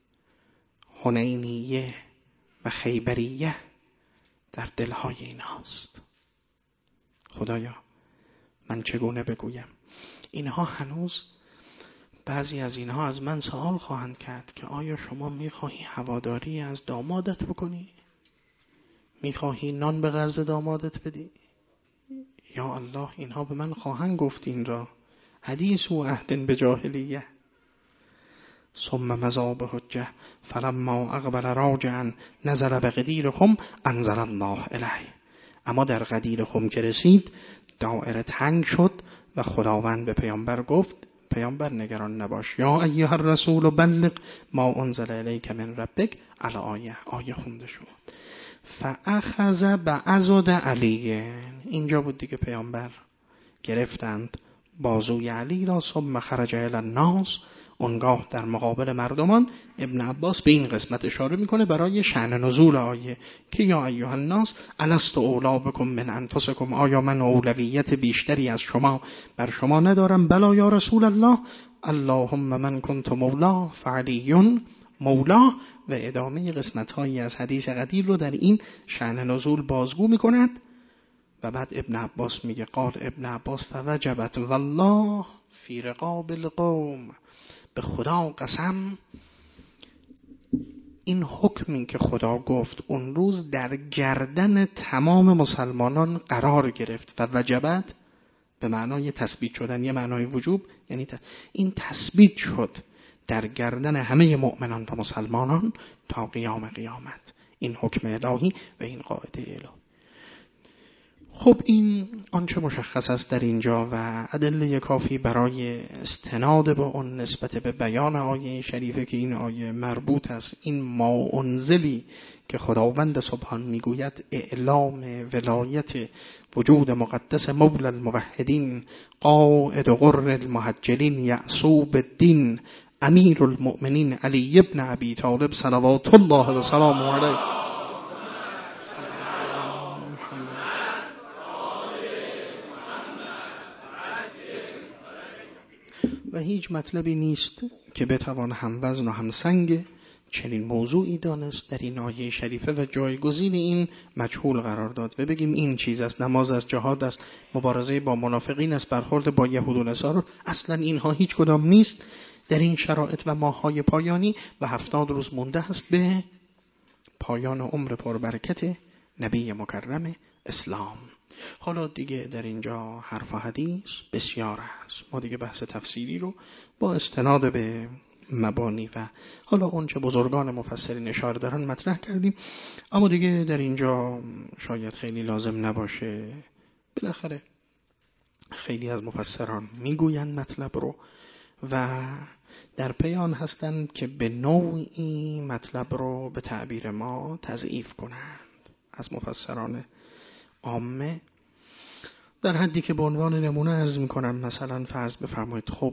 Speaker 1: حنینیه و خیبریه در دلهای اینهاست. خدایا من چگونه بگویم؟ اینها هنوز بعضی از اینها از من سوال خواهند کرد که آیا شما میخواهی هواداری از دامادت بکنی؟ میخواهی نان به قرض دامادت بدی؟ یا الله اینها به من خواهند گفت این را، حدیث و عهد به جاهلیه. ثم مضى بحجه فلما اقبل راجعا نزل بغدیر خم انزل الله الیه. اما در غدیر خم که رسید دایره تنگ شد و خداوند به پیامبر گفت پیامبر نگران نباش، یا ایها الرسول بلغ ما انزل الیک من ربک. الی آیه آیه خونده شد. فاخذ بعضد علی، اینجا بود دیگه پیامبر گرفتند بازوی علی را. ثم خرج الی الناس، اونگاه در مقابل مردمان. ابن عباس به این قسمت اشاره میکنه برای شأن نزول آیه که یا ایها الناس الست اولی بکم من انفسکم، آیا من اولویت بیشتری از شما بر شما ندارم؟ بلا یا رسول الله، اللهم من کنت مولا فعلی مولا. و ادامه قسمت هایی از حدیث قدیر رو در این شأن نزول بازگو میکند. و بعد ابن عباس میگه قال ابن عباس فوجبت والله فی رقاب القوم، به خدا قسم این حکمی که خدا گفت اون روز در گردن تمام مسلمانان قرار گرفت. و وجبت به معنای تثبیت شدن، یه معنای وجوب، یعنی این تثبیت شد در گردن همه مؤمنان و مسلمانان تا قیام قیامت، این حکم الهی و این قاعده الهی. خب این آنچه مشخص است در اینجا و ادله کافی برای استناد به اون نسبت به بیان آیه شریفه که این آیه مربوط است. این ما انزلی که خداوند سبحان میگوید اعلام ولایت وجود مقدس مولا الموحدین قائد غر المحجلین یعصوب الدین امیر المؤمنین علی ابن ابی طالب صلوات الله و سلامه علیه. و هیچ مطلبی نیست که بتوان هم وزن و هم سنگ چنین موضوعی دانست در این آیه شریفه و جایگزین این مجهول قرار داد و بگیم این چیز است، نماز است، جهاد است، مبارزه با منافقین است، برخورد با یهود و نصارا. اصلا اینها هیچ کدام نیست در این شرایط و ماه‌های پایانی و هفتاد روز مونده است به پایان عمر پربرکت نبی مکرم اسلام. حالا دیگه در اینجا حرف و حدیث بسیار هست، ما دیگه بحث تفسیری رو با استناد به مبانی و حالا اون چه بزرگان مفسرین اشاره دارن مطرح کردیم. اما دیگه در اینجا شاید خیلی لازم نباشه، بالاخره خیلی از مفسران میگوین مطلب رو و در پیان هستند که به نوعی مطلب رو به تعبیر ما تضعیف کنند از مفسران عامه، در حدی که به عنوان نمونه عرض میکنم مثلا فرض بفرمایید خب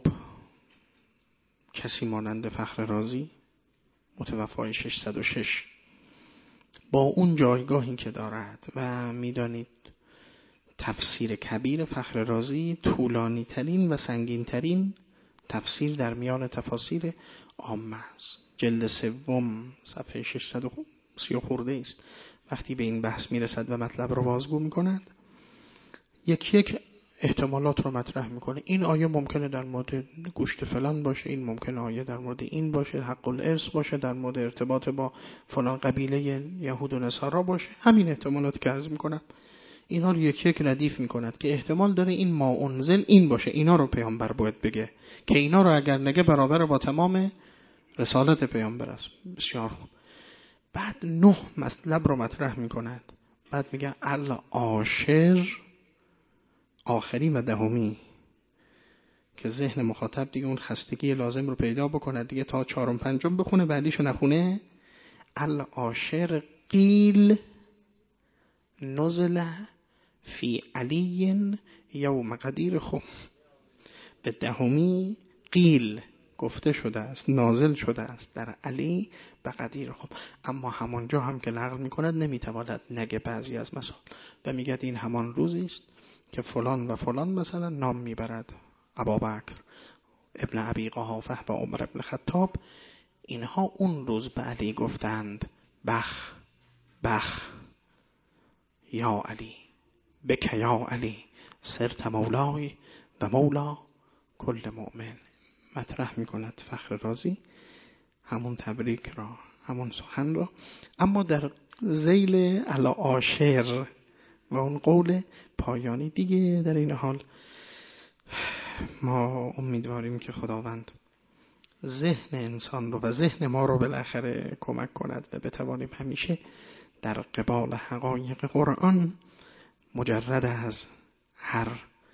Speaker 1: کسی مانند فخر رازی متوفای ششصد و شش با اون جایگاهی که دارد و میدانید تفسیر کبیر فخر رازی طولانی ترین و سنگین ترین تفسیر در میان تفاسیر عامه است، جلد سوم صفحه ششصد و سی خورده است. وقتی به این بحث میرسد و مطلب رو بازگو میکند یک یک احتمالات رو مطرح میکنه. این آیه ممکنه در مورد گوشت فلان باشه، این ممکنه آیه در مورد این باشه، حق الارث باشه، در مورد ارتباط با فلان قبیله یهود و نصارا باشه. همین احتمالات که عرض میکنم اینا رو یک یک ردیف میکند که احتمال داره این ما انزل این باشه، اینا رو پیامبر باید بگه که اینا رو اگر نگه برابر با تمام رسالت پیامبر است. بسیار خوب. بعد نه مطلب رو مطرح میکند، بعد میگه العاشر آخری و دهمی که ذهن مخاطب دیگه اون خستگی لازم رو پیدا بکنه دیگه، تا چهارم پنجم بخونه بعدیشو نخونه. العاشر قیل نزل فی علی یوم قدیر خم، به دهمی قیل گفته شده است، نازل شده است در علی به قدیر خم. اما همانجا هم که نقل میکند نمیتواند نگه بعضی از مسائل و میگه این همان روزی است که فلان و فلان مثلا نام میبرد، ابوبکر ابن ابی قحافه و عمر ابن خطاب، اینها اون روز به علی گفتند بخ بخ یا علی بک یا علی صرت مولای و مولا کل مؤمن. مطرح میکند فخر رازی همون تبریک را، همون سخن را، اما در ذیل العاشر و اون قول پایانی دیگه. در این حال ما امیدواریم که خداوند ذهن انسان رو و ذهن ما رو بالاخره کمک کند و بتوانیم همیشه در قبال حقایق قرآن مجرد از هر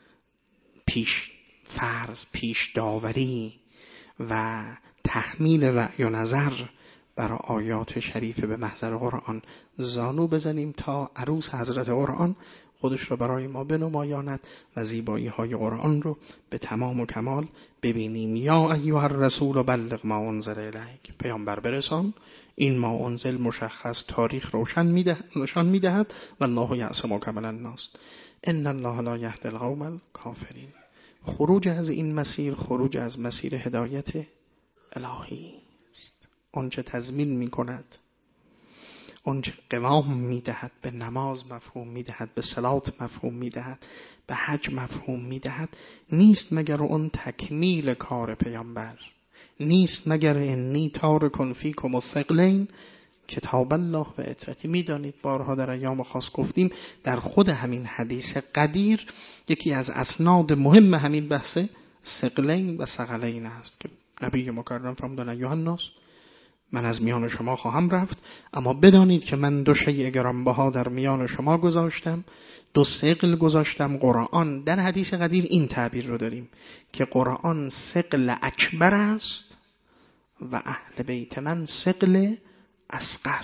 Speaker 1: پیش فرض، پیش داوری و تحمیل رأی و نظر برای آیات شریفه به محضر قرآن زانو بزنیم تا عروس حضرت قرآن خودش رو برای ما بنمایاند و زیبایی های قرآن رو به تمام و کمال ببینیم. یا ایها الرسول بلغ ما انزل الیک، پیامبر برسان، این ما انزل مشخص تاریخ روشن میدهد نشان میدهد و الله یعصمک من الناس ان الله لا یهدی القوم الکافرین. خروج از این مسیر خروج از مسیر هدایت الهی است. آنچه تضمین میکند، آنچه قوام میدهد، به نماز مفهوم میدهد، به صلات مفهوم میدهد، به حج مفهوم میدهد، نیست مگر اون تکمیل کار پیامبر، نیست مگر انی تارک فیکم الثقلین کتاب الله و اطاعتی. میدانید بارها در ایام خاص گفتیم در خود همین حدیث قدیر یکی از اسناد مهم همین بحث ثقلین و ثقلین است که نبی مکرم فرمودند ایها الناس من از میان شما خواهم رفت، اما بدانید که من دو شیء گرانبها در میان شما گذاشتم، دو ثقل گذاشتم. قرآن در حدیث قدیر این تعبیر رو داریم که قرآن ثقل اکبر است و اهل بیت من ثقل اصغر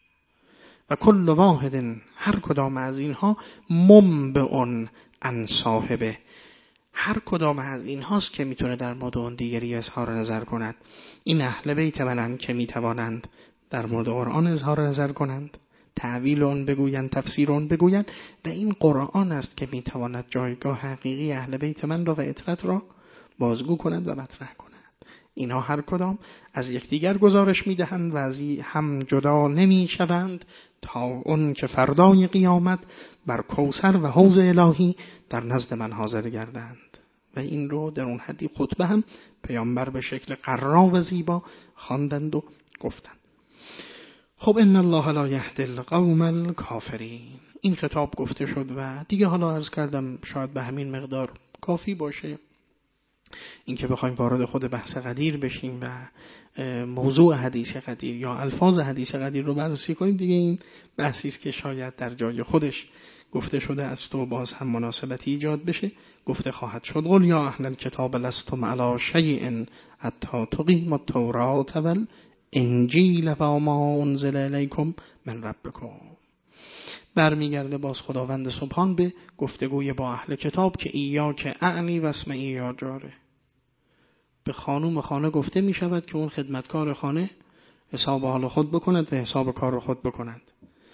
Speaker 1: و کل واحد، هر کدام از اینها منبع عن صاحبه، هر کدام از این هاست که میتونه در مورد اون دیگری اظهار نظر کند. این اهل بیت منن که میتوانند در مورد قرآن اظهار نظر کنند، تعویل اون بگویند، تفسیر اون بگویند، و این قرآن است که میتواند جایگاه حقیقی اهل بیت من را و اطرت را بازگو کند و مطرح کند. اینها هر کدام از یکدیگر گزارش میدهند و از هم جدا نمیشوند تا اون که فردای قیامت بر کوثر و حوض الهی در نزد من حاضر گردند. و این رو در اون حدی خطبه هم پیامبر به شکل قرار و زیبا خواندند و گفتند. خب ان الله لا یهدی القوم الکافرین. این خطاب گفته شد و دیگه حالا عرض کردم شاید به همین مقدار کافی باشه این که بخوایم وارد خود بحث قدیر بشیم و موضوع حدیث قدیر یا الفاظ حدیث قدیر رو بررسی کنیم. دیگه این بحثی است که شاید در جای خودش گفته شده است و باز هم مناسبتی ایجاد بشه گفته خواهد شد. قل یا اهل الکتاب لستم علی شیء حتی تقیموا التوراة والانجیل و ما انزل الیکم من ربکم. برمیگرده باز خداوند سبحان به گفتگوی با اهل کتاب که ایا که اعنی و اسم ایا جاره. به خانوم خانه گفته می شود که اون خدمتکار خانه حساب حال خود بکند و حساب کار خود بکند.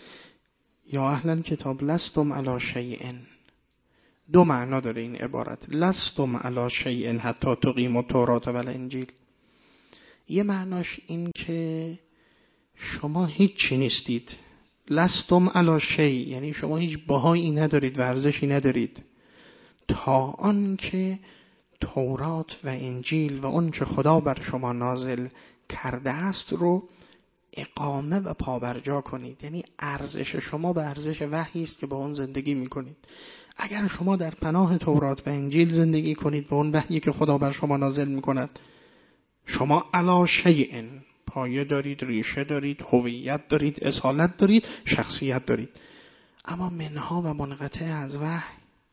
Speaker 1: یا اهل کتاب لستم علی شیء، دو معنا داره این عبارت. لستم علی شیء حتی تقیموا التوراة والانجیل. یه معناش این که شما هیچ چی نیستید. لستم علی شیء یعنی شما هیچ بهایی ندارید و ارزشی ندارید تا آن که تورات و انجیل و اون که خدا بر شما نازل کرده است رو اقامه و پابرجا کنید. یعنی ارزش شما به ارزش وحی است که با اون زندگی میکنید. اگر شما در پناه تورات و انجیل زندگی کنید به اون وحیی که خدا بر شما نازل میکند، شما علی شیء پایه دارید، ریشه دارید، هویت دارید، اصالت دارید، شخصیت دارید. اما منها و منقطع از وحی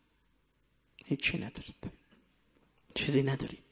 Speaker 1: هیچی ندارید، چیزی ندارید.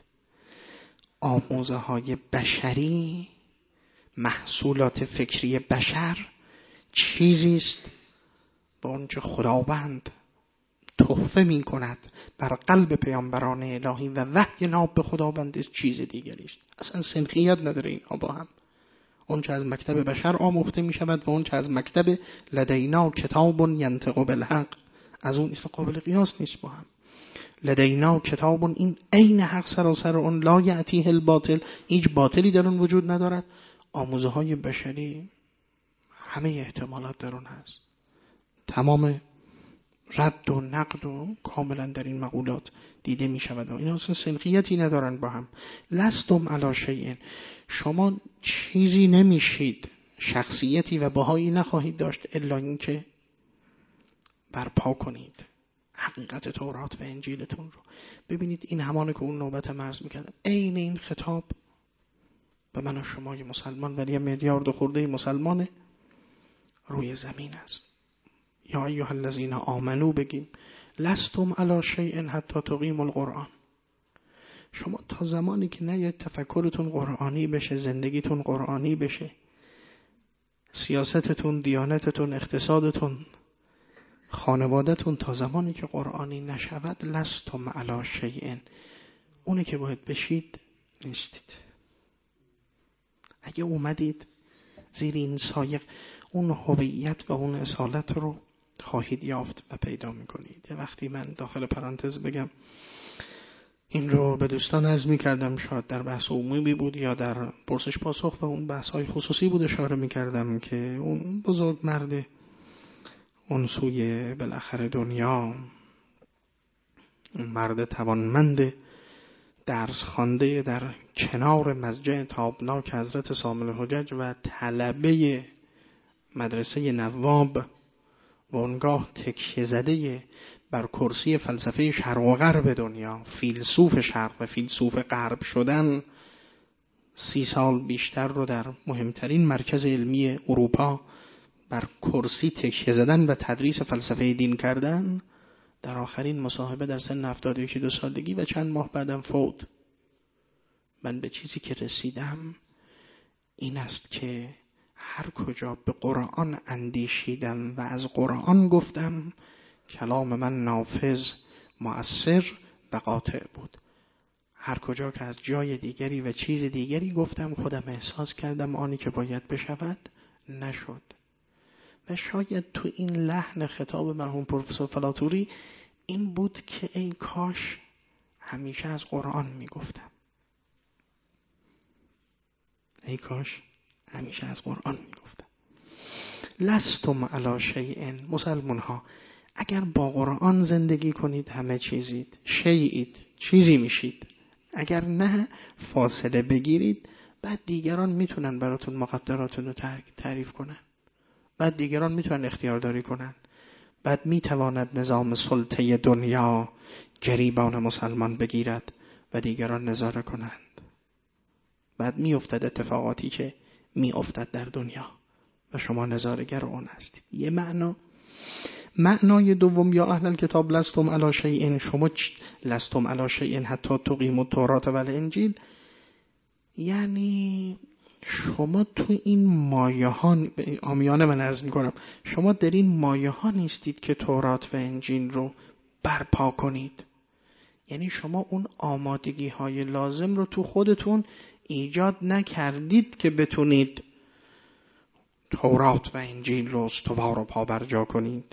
Speaker 1: آموزه های بشری، محصولات فکری بشر چیزی است با اونچه خداوند تحفه می کند بر قلب پیامبران الهی و وحی ناب به خداوند است چیز دیگری است. اصلا سنخیت نداره اینها با هم. اون چه از مکتب بشر آموخته می شود و اون چه از مکتب لدینا کتاب ینطق بالحق، از اون است قابل قیاس نیست با هم. لدینا کتاب، این عین حق سراسر اون، لا یأتیه الباطل، هیچ باطلی در اون وجود ندارد. آموزه های بشری همه احتمالات در اون هست، تمام رد و نقد و کاملا در این مقولات دیده می شود و اینا اصلا سنخیتی ندارن با هم. لستم علی شیء، شما چیزی نمیشید، شخصیتی و بهایی نخواهید داشت الا اینکه برپا کنید حقیقت تورات و انجیلتون رو. ببینید این همانه که اون نوبت مرز میکردم، عین این خطاب به من و شمای مسلمان ولی میلیارد خورده مسلمان روی زمین است. یا ایها الذین آمنو بگیم لستم علی شیء حتی تقیموا القرآن. شما تا زمانی که نه تفکرتون قرآنی بشه، زندگیتون قرآنی بشه، سیاستتون، دیانتتون، اقتصادتون، خانوادتون تا زمانی که قرآنی نشود لستم علی شیء، اونی که باید بشید نیستید. اگه اومدید زیر این سایق اون هویت و اون اصالت رو خواهید یافت و پیدا میکنید. یه وقتی من داخل پرانتز بگم این رو به دوستان عرض میکردم، شاید در بحث عمومی بود یا در پرسش پاسخ و اون بحث های خصوصی بود، اشاره میکردم که اون بزرگ مرد اون سوی بالاخره دنیا، اون مرد توانمند درس خوانده در کنار مسجد تابناک حضرت صامل حجج و طلبه مدرسه نواب و اونگاه تکیه زده بر کرسی فلسفه شرق و غرب دنیا، فیلسوف شرق و فیلسوف غرب شدن، سی سال بیشتر رو در مهمترین مرکز علمی اروپا بر کرسی تکیه زدن و تدریس فلسفه دین کردن، در آخرین مصاحبه در سن هفتاد و یک دو سالگی و چند ماه بعدم فوت. من به چیزی که رسیدم این است که هر کجا به قرآن اندیشیدم و از قرآن گفتم، کلام من نافذ، مؤثر و قاطع بود. هر کجا که از جای دیگری و چیز دیگری گفتم، خودم احساس کردم آنی که باید بشود نشد. و شاید تو این لحن خطاب مرحوم پروفسور فلاتوری این بود که ای کاش همیشه از قرآن میگفتم، ای کاش همیشه از قرآن میگفتم. لستم علی شیء، مسلمان ها اگر با قرآن زندگی کنید همه چیزید، شیئید، چیزی میشید. اگر نه فاصله بگیرید، بعد دیگران میتونن براتون مقدراتون رو تعریف کنن، بعد دیگران میتونن اختیارداری کنن، بعد میتواند نظام سلطه دنیا گریبان مسلمان بگیرد و دیگران نظاره کنند. بعد میافتد اتفاقاتی که میافتد در دنیا و شما نظاره‌گر اون هستید. یه معنا. معنای دوم، یا اهل الکتاب لستم علی شیء، شما لستم علی شیء حتی تقیموا التوراة و الانجیل، یعنی شما تو این مایه ها، عامیانه من عرض میکنم، شما در این مایه ها نیستید که تورات و انجیل رو برپا کنید. یعنی شما اون آمادگی های لازم رو تو خودتون ایجاد نکردید که بتونید تورات و انجیل رو استوار و پابرجا کنید.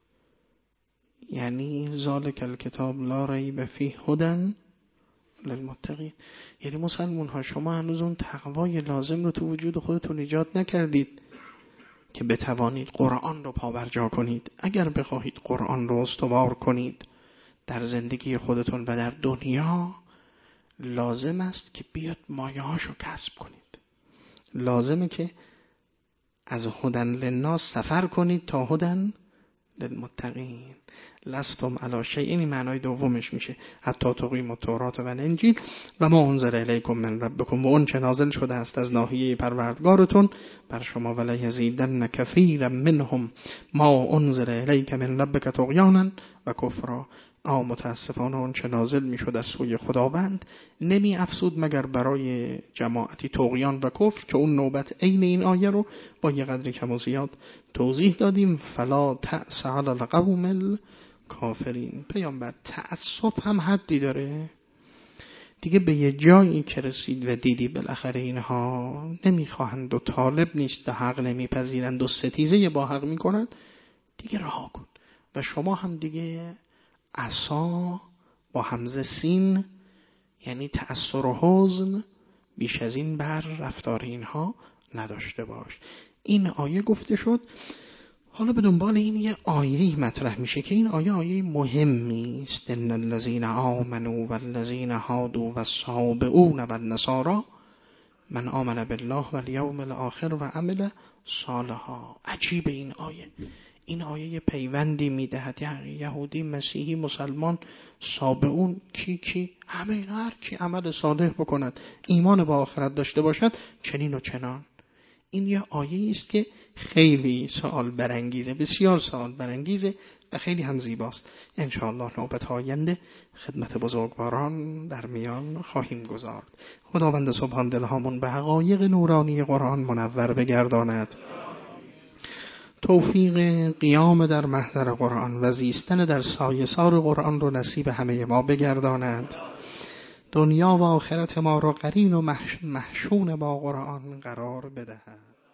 Speaker 1: یعنی ذالک الکتاب لا ریب فیه هدی للمتقین. یعنی مسلمان ها شما هنوز اون تقوای لازم رو تو وجود خودتون ایجاد نکردید که بتوانید قرآن رو پابرجا کنید. اگر بخواهید قرآن رو استوار کنید در زندگی خودتون و در دنیا، لازم است که بیاد مایه هاشو کسب کنید. لازمه که از هدن للناس سفر کنید تا هدن للمتقین. لستم علی شیء، این معنای دومش میشه حتی تقیموا التوراة و الانجیل و ما انزل الیکم من ربکم، و اون چه نازل شده است از ناحیه پروردگارتون بر شما، ولا یزیدن کثیرا منهم ما انزل الیک من ربک طغیانا و کفرا. آ متاسفانه اون چه نازل میشد از سوی خداوند نمی افسود مگر برای جماعتی طغیان و کفر، که اون نوبت عین این آیه رو با یه قدر کم و زیاد توضیح دادیم. فلا تأس علی القوم الکافرین. پیامبر تعصب هم حدی داره دیگه. به یه جایی که رسید و دیدی بالاخره اینها نمیخواهند و طالب نیست و حق نمیپذیرند و ستیزه با حق میکنند، دیگه رها کن. و شما هم دیگه عصا با همزه سین، یعنی تأثر و حزن، بیش از این بر رفتار اینها نداشته باش. این آیه گفته شد. حالا به دنبال این یه آیه‌ای مطرح میشه که این آیه آیه مهمی است. ان الذين آمنوا والذين هادوا والصابئون والنصارى من آمن بالله والیوم الاخر و عمل صالحا. عجیب این آیه. این آیه پیوندی میدهد. یعنی یهودی، مسیحی، مسلمان، سابعون، کی کی همه اینا هر کی عمل صالح بکند، ایمان به آخرت داشته باشد، چنین و چنان. این یه آیه است که خیلی سوال برانگیزه، بسیار سوال برانگیزه و خیلی هم زیباست. ان شاء الله نوبت آینده خدمت بزرگواران در میان خواهیم گذارد. خداوند سبحان دلهامون به حقایق نورانی قرآن منور بگرداند. توفیق قیام در محضر قرآن و زیستن در سایه سار قرآن رو نصیب همه ما بگرداند. دنیا و آخرت ما را قرین و محشون با قرآن قرار بدهد.